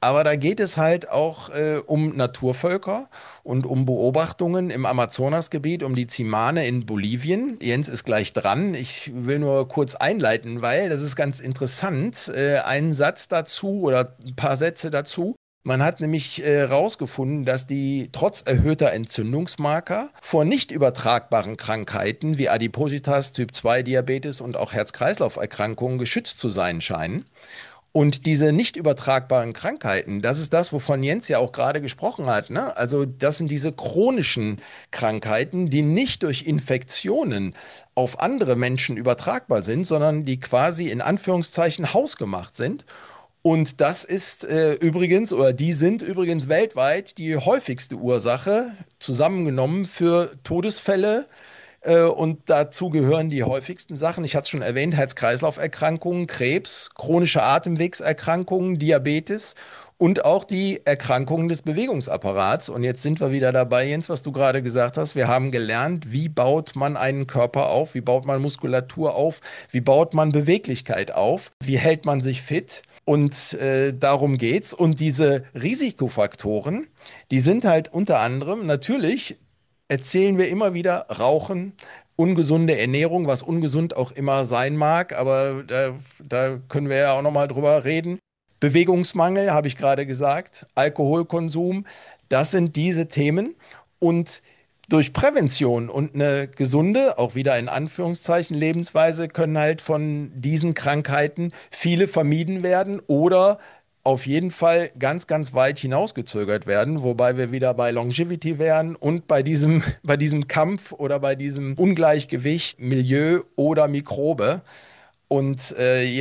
Aber da geht es halt auch um Naturvölker und um Beobachtungen im Amazonasgebiet, um die Zimane in Bolivien. Jens ist gleich dran. Ich will nur kurz einleiten, weil das ist ganz interessant. Einen Satz dazu oder ein paar Sätze dazu. Man hat nämlich herausgefunden, dass die trotz erhöhter Entzündungsmarker vor nicht übertragbaren Krankheiten wie Adipositas, Typ-2-Diabetes und auch Herz-Kreislauf-Erkrankungen geschützt zu sein scheinen. Und diese nicht übertragbaren Krankheiten, das ist das, wovon Jens ja auch gerade gesprochen hat, ne? Also das sind diese chronischen Krankheiten, die nicht durch Infektionen auf andere Menschen übertragbar sind, sondern die quasi in Anführungszeichen hausgemacht sind. Und das ist übrigens, oder die sind übrigens weltweit die häufigste Ursache, zusammengenommen für Todesfälle. Und dazu gehören die häufigsten Sachen. Ich hatte es schon erwähnt: Herz-Kreislauf-Erkrankungen, Krebs, chronische Atemwegserkrankungen, Diabetes und auch die Erkrankungen des Bewegungsapparats. Und jetzt sind wir wieder dabei, Jens, was du gerade gesagt hast. Wir haben gelernt, wie baut man einen Körper auf, wie baut man Muskulatur auf, wie baut man Beweglichkeit auf, wie hält man sich fit. Und darum geht's. Und diese Risikofaktoren, die sind halt unter anderem natürlich, erzählen wir immer wieder, Rauchen, ungesunde Ernährung, was ungesund auch immer sein mag, aber da können wir ja auch noch mal drüber reden. Bewegungsmangel, habe ich gerade gesagt, Alkoholkonsum, das sind diese Themen. Und durch Prävention und eine gesunde, auch wieder in Anführungszeichen, Lebensweise können halt von diesen Krankheiten viele vermieden werden oder auf jeden Fall ganz, ganz weit hinausgezögert werden, wobei wir wieder bei Longevity wären und bei bei diesem Kampf oder bei diesem Ungleichgewicht Milieu oder Mikrobe. Und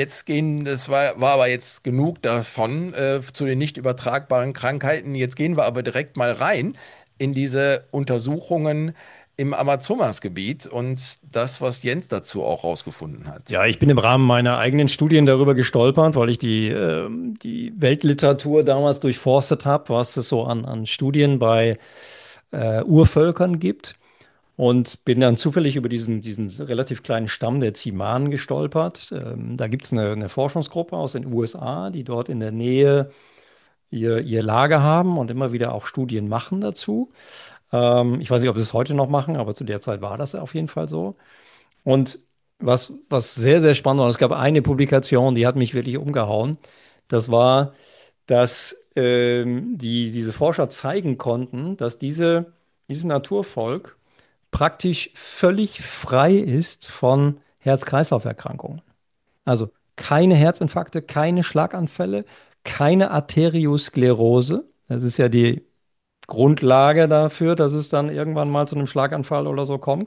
war aber jetzt genug davon zu den nicht übertragbaren Krankheiten. Jetzt gehen wir aber direkt mal rein in diese Untersuchungen im Amazonasgebiet und das, was Jens dazu auch rausgefunden hat. Ja, ich bin im Rahmen meiner eigenen Studien darüber gestolpert, weil ich die Weltliteratur damals durchforstet habe, was es so an Studien bei Urvölkern gibt. Und bin dann zufällig über diesen relativ kleinen Stamm der Zimanen gestolpert. Da gibt es eine Forschungsgruppe aus den USA, die dort in der Nähe ihr Lager haben und immer wieder auch Studien machen dazu. Ich weiß nicht, ob sie es heute noch machen, aber zu der Zeit war das auf jeden Fall so. Und was sehr, sehr spannend war, es gab eine Publikation, die hat mich wirklich umgehauen. Das war, dass diese Forscher zeigen konnten, dass dieses Naturvolk praktisch völlig frei ist von Herz-Kreislauf-Erkrankungen. Also keine Herzinfarkte, keine Schlaganfälle, keine Arteriosklerose. Das ist ja die Grundlage dafür, dass es dann irgendwann mal zu einem Schlaganfall oder so kommt.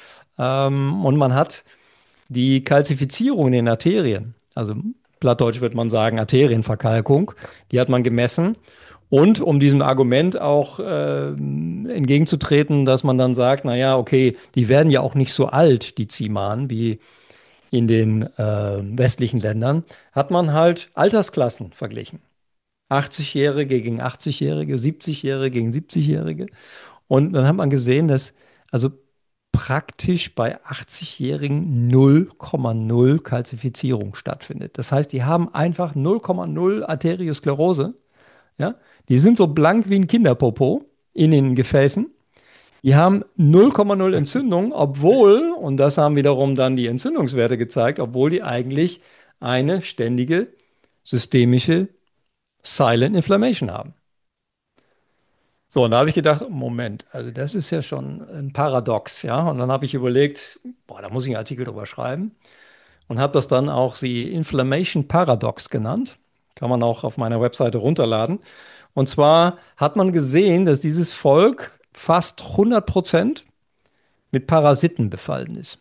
Und man hat die Kalzifizierung in den Arterien, also plattdeutsch würde man sagen Arterienverkalkung, die hat man gemessen. Und um diesem Argument auch entgegenzutreten, dass man dann sagt, naja, okay, die werden ja auch nicht so alt, die Zimanen, wie in den westlichen Ländern, hat man halt Altersklassen verglichen. 80-Jährige gegen 80-Jährige, 70-Jährige gegen 70-Jährige. Und dann hat man gesehen, dass also praktisch bei 80-Jährigen 0,0 Kalzifizierung stattfindet. Das heißt, die haben einfach 0,0 Arteriosklerose. Ja? Die sind so blank wie ein Kinderpopo in den Gefäßen. Die haben 0,0 Entzündung, obwohl, und das haben wiederum dann die Entzündungswerte gezeigt, obwohl die eigentlich eine ständige systemische Silent Inflammation haben. So, und da habe ich gedacht, Moment, also das ist ja schon ein Paradox, ja. Und dann habe ich überlegt, boah, da muss ich einen Artikel drüber schreiben und habe das dann auch die Inflammation Paradox genannt. Kann man auch auf meiner Webseite runterladen. Und zwar hat man gesehen, dass dieses Volk fast 100% mit Parasiten befallen ist.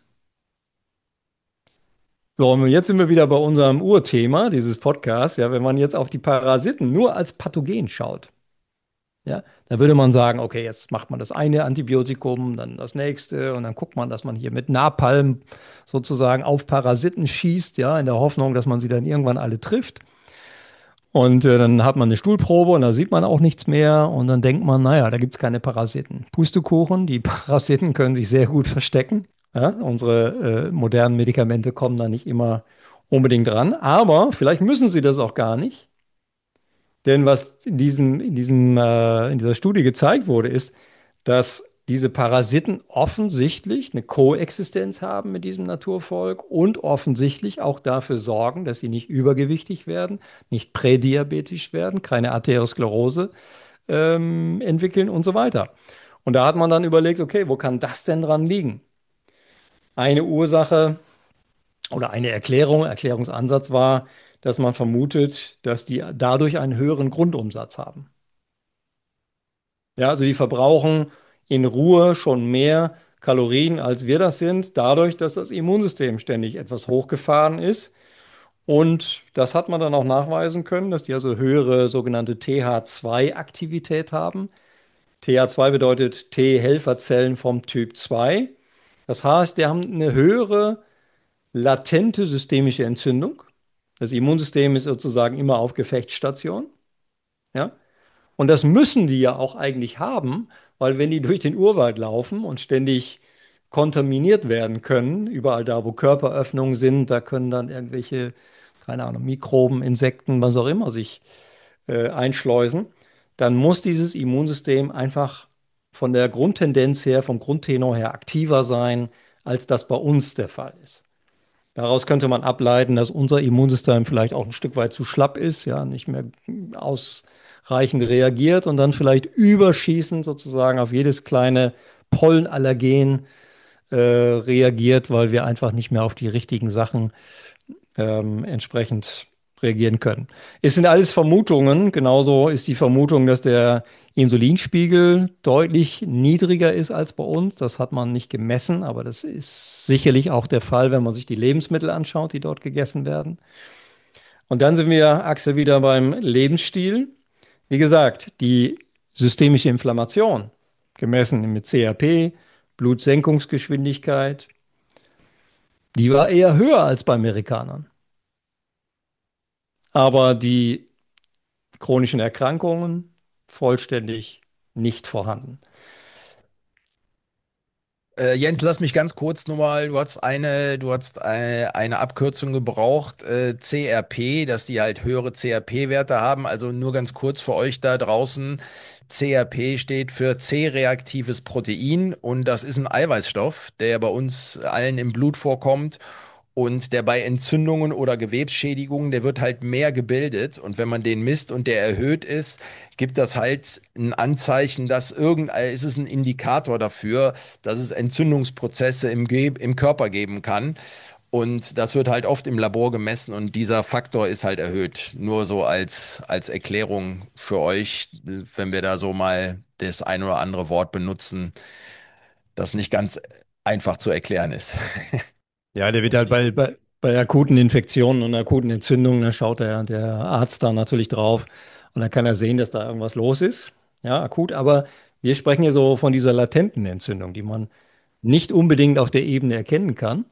So, und jetzt sind wir wieder bei unserem Urthema dieses Podcasts. Ja, wenn man jetzt auf die Parasiten nur als Pathogen schaut, ja, da würde man sagen, okay, jetzt macht man das eine Antibiotikum, dann das nächste und dann guckt man, dass man hier mit Napalm sozusagen auf Parasiten schießt, ja, in der Hoffnung, dass man sie dann irgendwann alle trifft. Und dann hat man eine Stuhlprobe und da sieht man auch nichts mehr und dann denkt man, naja, da gibt es keine Parasiten. Pustekuchen, die Parasiten können sich sehr gut verstecken. Ja, unsere modernen Medikamente kommen da nicht immer unbedingt dran, aber vielleicht müssen sie das auch gar nicht. Denn was in dieser Studie gezeigt wurde, ist, dass diese Parasiten offensichtlich eine Koexistenz haben mit diesem Naturvolk und offensichtlich auch dafür sorgen, dass sie nicht übergewichtig werden, nicht prädiabetisch werden, keine Arteriosklerose entwickeln und so weiter. Und da hat man dann überlegt, okay, wo kann das denn dran liegen? Eine Ursache oder eine Erklärungsansatz war, dass man vermutet, dass die dadurch einen höheren Grundumsatz haben. Ja, also die verbrauchen in Ruhe schon mehr Kalorien, als wir das sind, dadurch, dass das Immunsystem ständig etwas hochgefahren ist. Und das hat man dann auch nachweisen können, dass die also höhere sogenannte TH2-Aktivität haben. TH2 bedeutet T-Helferzellen vom Typ 2. Das heißt, die haben eine höhere latente systemische Entzündung. Das Immunsystem ist sozusagen immer auf Gefechtsstation. Ja? Und das müssen die ja auch eigentlich haben, weil wenn die durch den Urwald laufen und ständig kontaminiert werden können, überall da, wo Körperöffnungen sind, da können dann irgendwelche, keine Ahnung, Mikroben, Insekten, was auch immer sich einschleusen, dann muss dieses Immunsystem einfach von der Grundtendenz her, vom Grundtenor her aktiver sein, als das bei uns der Fall ist. Daraus könnte man ableiten, dass unser Immunsystem vielleicht auch ein Stück weit zu schlapp ist, ja, nicht mehr ausreichend reagiert und dann vielleicht überschießend sozusagen auf jedes kleine Pollenallergen reagiert, weil wir einfach nicht mehr auf die richtigen Sachen entsprechend reagieren können. Es sind alles Vermutungen. Genauso ist die Vermutung, dass der Insulinspiegel deutlich niedriger ist als bei uns. Das hat man nicht gemessen, aber das ist sicherlich auch der Fall, wenn man sich die Lebensmittel anschaut, die dort gegessen werden. Und dann sind wir, Axel, wieder beim Lebensstil. Wie gesagt, die systemische Inflammation, gemessen mit CRP, Blutsenkungsgeschwindigkeit, die war eher höher als bei Amerikanern. Aber die chronischen Erkrankungen vollständig nicht vorhanden. Jens, lass mich ganz kurz nur mal, du hast eine Abkürzung gebraucht, CRP, dass die halt höhere CRP-Werte haben. Also nur ganz kurz für euch da draußen. CRP steht für C-reaktives Protein und das ist ein Eiweißstoff, der bei uns allen im Blut vorkommt. Und der bei Entzündungen oder Gewebsschädigungen, der wird halt mehr gebildet. Und wenn man den misst und der erhöht ist, gibt das halt ein Anzeichen, dass ist es ein Indikator dafür, dass es Entzündungsprozesse im Körper geben kann. Und das wird halt oft im Labor gemessen und dieser Faktor ist halt erhöht. Nur so als Erklärung für euch, wenn wir da so mal das ein oder andere Wort benutzen, das nicht ganz einfach zu erklären ist. Ja, der wird halt bei akuten Infektionen und akuten Entzündungen, da schaut der Arzt da natürlich drauf und dann kann er sehen, dass da irgendwas los ist. Ja, akut. Aber wir sprechen ja so von dieser latenten Entzündung, die man nicht unbedingt auf der Ebene erkennen kann.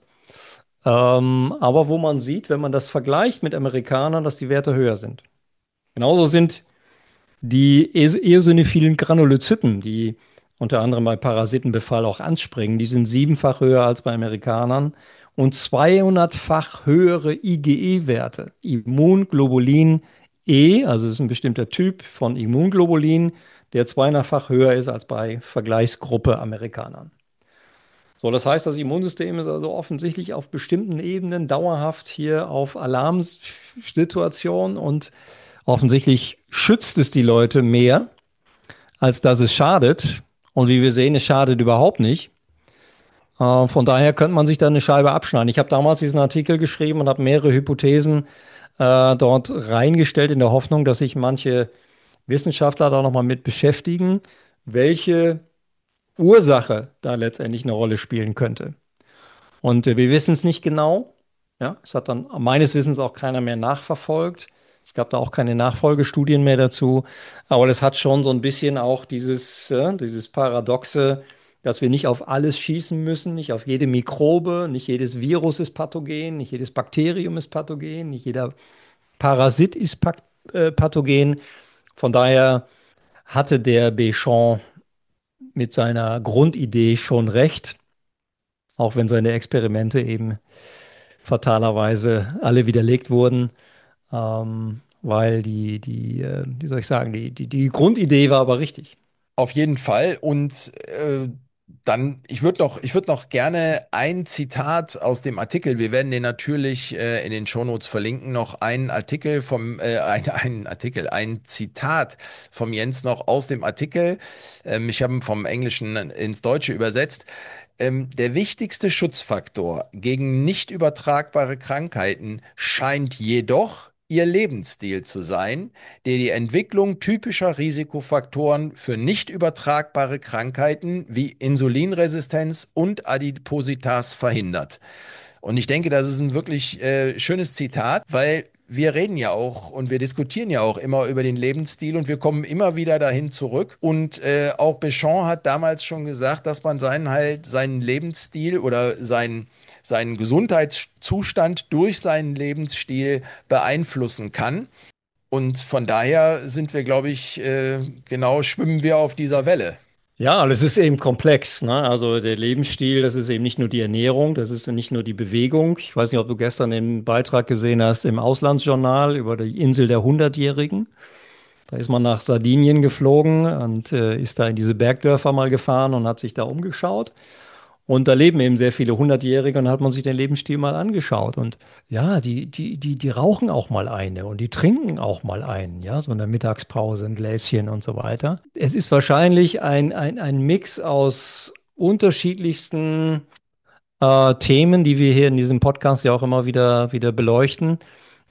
Aber wo man sieht, wenn man das vergleicht mit Amerikanern, dass die Werte höher sind. Genauso sind die eosinophilen Granulozyten, die unter anderem bei Parasitenbefall auch anspringen, die sind 7-fach höher als bei Amerikanern und 200-fach höhere IgE-Werte. Immunglobulin E, also das ist ein bestimmter Typ von Immunglobulin, der 200-fach höher ist als bei Vergleichsgruppe Amerikanern. So, das heißt, das Immunsystem ist also offensichtlich auf bestimmten Ebenen dauerhaft hier auf Alarmsituation und offensichtlich schützt es die Leute mehr, als dass es schadet. Und wie wir sehen, es schadet überhaupt nicht. Von daher könnte man sich da eine Scheibe abschneiden. Ich habe damals diesen Artikel geschrieben und habe mehrere Hypothesen dort reingestellt in der Hoffnung, dass sich manche Wissenschaftler da nochmal mit beschäftigen, welche Ursache da letztendlich eine Rolle spielen könnte. Und wir wissen es nicht genau. Ja, es hat dann meines Wissens auch keiner mehr nachverfolgt. Es gab da auch keine Nachfolgestudien mehr dazu. Aber das hat schon so ein bisschen auch dieses Paradoxe, dass wir nicht auf alles schießen müssen, nicht auf jede Mikrobe, nicht jedes Virus ist pathogen, nicht jedes Bakterium ist pathogen, nicht jeder Parasit ist pathogen. Von daher hatte der Béchamp mit seiner Grundidee schon recht, auch wenn seine Experimente eben fatalerweise alle widerlegt wurden. weil wie soll ich sagen, die Grundidee war aber richtig. Auf jeden Fall. Und dann, ich würd noch gerne ein Zitat aus dem Artikel, wir werden den natürlich in den Shownotes verlinken, noch einen Artikel einen Artikel, ein Zitat vom Jens noch aus dem Artikel. Ich habe ihn vom Englischen ins Deutsche übersetzt. Der wichtigste Schutzfaktor gegen nicht übertragbare Krankheiten scheint jedoch ihr Lebensstil zu sein, der die Entwicklung typischer Risikofaktoren für nicht übertragbare Krankheiten wie Insulinresistenz und Adipositas verhindert. Und ich denke, das ist ein wirklich schönes Zitat, weil wir reden ja auch und wir diskutieren ja auch immer über den Lebensstil und wir kommen immer wieder dahin zurück. Und auch Béchamp hat damals schon gesagt, dass man seinen Lebensstil oder seinen Gesundheitszustand durch seinen Lebensstil beeinflussen kann. Und von daher sind wir, glaube ich, genau schwimmen wir auf dieser Welle. Ja, das ist eben komplex, ne? Also der Lebensstil, das ist eben nicht nur die Ernährung, das ist nicht nur die Bewegung. Ich weiß nicht, ob du gestern den Beitrag gesehen hast im Auslandsjournal über die Insel der Hundertjährigen. Da ist man nach Sardinien geflogen und ist da in diese Bergdörfer mal gefahren und hat sich da umgeschaut. Und da leben eben sehr viele Hundertjährige und da hat man sich den Lebensstil mal angeschaut. Und ja, die rauchen auch mal eine und die trinken auch mal einen, ja, so in der Mittagspause ein Gläschen und so weiter. Es ist wahrscheinlich ein Mix aus unterschiedlichsten Themen, die wir hier in diesem Podcast ja auch immer wieder beleuchten,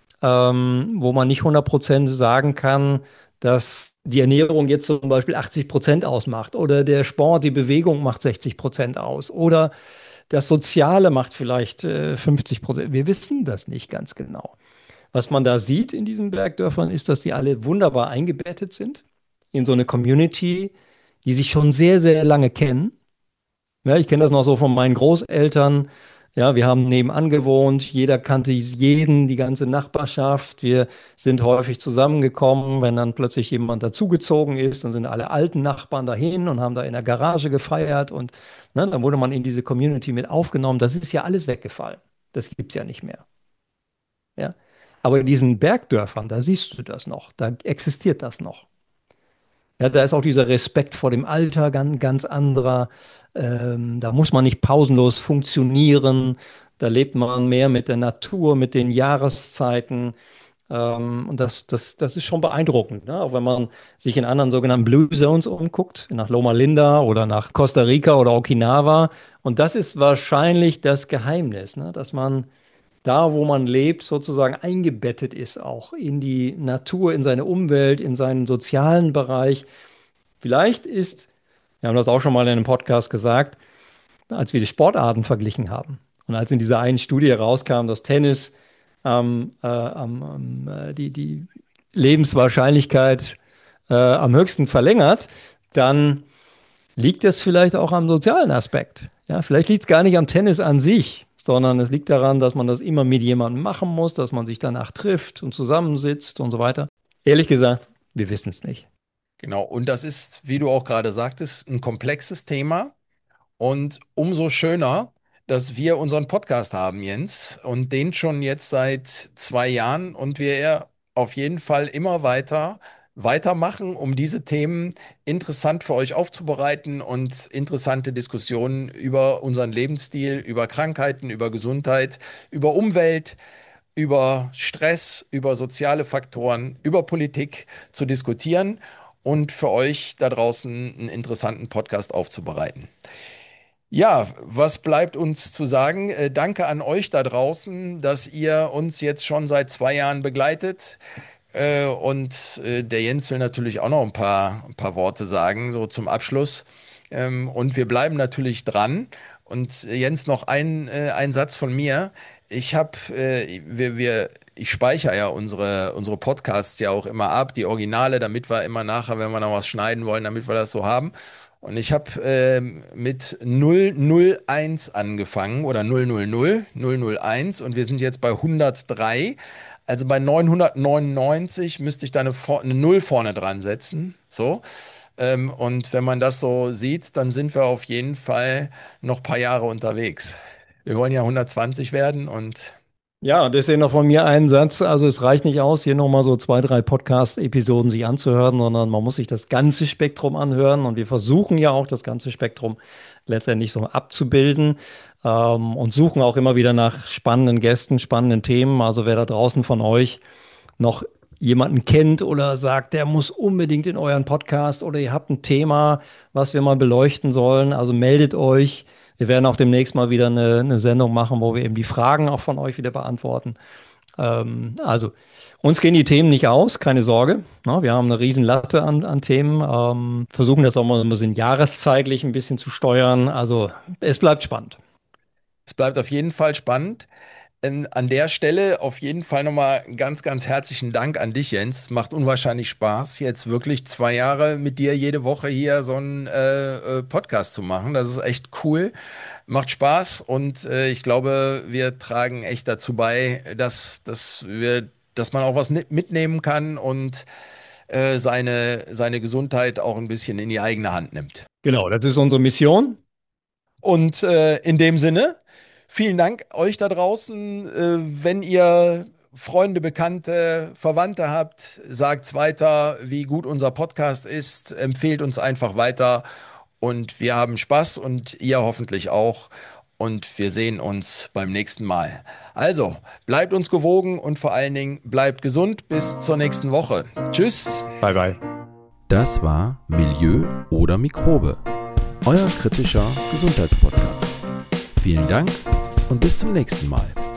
wo man nicht 100% sagen kann, dass die Ernährung jetzt zum Beispiel 80% ausmacht oder der Sport, die Bewegung macht 60% aus oder das Soziale macht vielleicht 50%. Wir wissen das nicht ganz genau. Was man da sieht in diesen Bergdörfern ist, dass die alle wunderbar eingebettet sind in so eine Community, die sich schon sehr, sehr lange kennen. Ja, ich kenne das noch so von meinen Großeltern. Ja, wir haben nebenan gewohnt, jeder kannte jeden, die ganze Nachbarschaft. Wir sind häufig zusammengekommen, wenn dann plötzlich jemand dazugezogen ist, dann sind alle alten Nachbarn dahin und haben da in der Garage gefeiert und ne, dann wurde man in diese Community mit aufgenommen. Das ist ja alles weggefallen. Das gibt es ja nicht mehr. Ja. Aber in diesen Bergdörfern, da siehst du das noch, da existiert das noch. Ja, da ist auch dieser Respekt vor dem Alter ganz anderer. Da muss man nicht pausenlos funktionieren. Da lebt man mehr mit der Natur, mit den Jahreszeiten. Und das ist schon beeindruckend, ne? Auch wenn man sich in anderen sogenannten Blue Zones umguckt, nach Loma Linda oder nach Costa Rica oder Okinawa. Und das ist wahrscheinlich das Geheimnis, ne? Dass man da, wo man lebt, sozusagen eingebettet ist, auch in die Natur, in seine Umwelt, in seinen sozialen Bereich. Vielleicht ist, wir haben das auch schon mal in einem Podcast gesagt, als wir die Sportarten verglichen haben und als in dieser einen Studie herauskam, dass Tennis die Lebenswahrscheinlichkeit am höchsten verlängert, dann liegt das vielleicht auch am sozialen Aspekt. Ja, vielleicht liegt es gar nicht am Tennis an sich, sondern es liegt daran, dass man das immer mit jemandem machen muss, dass man sich danach trifft und zusammensitzt und so weiter. Ehrlich gesagt, wir wissen es nicht. Genau. Und das ist, wie du auch gerade sagtest, ein komplexes Thema. Und umso schöner, dass wir unseren Podcast haben, Jens, und den schon jetzt seit 2 Jahren und wir auf jeden Fall immer weitermachen, um diese Themen interessant für euch aufzubereiten und interessante Diskussionen über unseren Lebensstil, über Krankheiten, über Gesundheit, über Umwelt, über Stress, über soziale Faktoren, über Politik zu diskutieren und für euch da draußen einen interessanten Podcast aufzubereiten. Ja, was bleibt uns zu sagen? Danke an euch da draußen, dass ihr uns jetzt schon seit 2 Jahren begleitet. Und der Jens will natürlich auch noch ein paar Worte sagen, so zum Abschluss. Und wir bleiben natürlich dran. Und Jens, noch ein Satz von mir. Ich speichere ja unsere Podcasts ja auch immer ab, die Originale, damit wir immer nachher, wenn wir noch was schneiden wollen, damit wir das so haben. Und ich habe mit 001 angefangen oder 001 und wir sind jetzt bei 103. Also bei 999 müsste ich da eine Null vorne dran setzen. So. Und wenn man das so sieht, dann sind wir auf jeden Fall noch ein paar Jahre unterwegs. Wir wollen ja 120 werden und Ja, deswegen noch von mir einen Satz. Also es reicht nicht aus, hier nochmal so 2, 3 Podcast-Episoden sich anzuhören, sondern man muss sich das ganze Spektrum anhören. Und wir versuchen ja auch, das ganze Spektrum letztendlich so abzubilden, und suchen auch immer wieder nach spannenden Gästen, spannenden Themen. Also wer da draußen von euch noch jemanden kennt oder sagt, der muss unbedingt in euren Podcast oder ihr habt ein Thema, was wir mal beleuchten sollen, also meldet euch. Wir werden auch demnächst mal wieder eine Sendung machen, wo wir eben die Fragen auch von euch wieder beantworten. Also uns gehen die Themen nicht aus, keine Sorge. Na, wir haben eine riesen Latte an Themen, versuchen das auch mal so ein bisschen jahreszeitlich ein bisschen zu steuern. Also es bleibt spannend. Es bleibt auf jeden Fall spannend. An der Stelle auf jeden Fall nochmal ganz, ganz herzlichen Dank an dich, Jens. Macht unwahrscheinlich Spaß, jetzt wirklich 2 Jahre mit dir jede Woche hier so einen Podcast zu machen. Das ist echt cool. Macht Spaß und ich glaube, wir tragen echt dazu bei, dass man auch was mitnehmen kann und seine Gesundheit auch ein bisschen in die eigene Hand nimmt. Genau, das ist unsere Mission. Und in dem Sinne, vielen Dank euch da draußen. Wenn ihr Freunde, Bekannte, Verwandte habt, sagt's weiter, wie gut unser Podcast ist. Empfehlt uns einfach weiter. Und wir haben Spaß und ihr hoffentlich auch. Und wir sehen uns beim nächsten Mal. Also, bleibt uns gewogen und vor allen Dingen bleibt gesund. Bis zur nächsten Woche. Tschüss. Bye, bye. Das war Milieu oder Mikrobe, euer kritischer Gesundheitspodcast. Vielen Dank und bis zum nächsten Mal.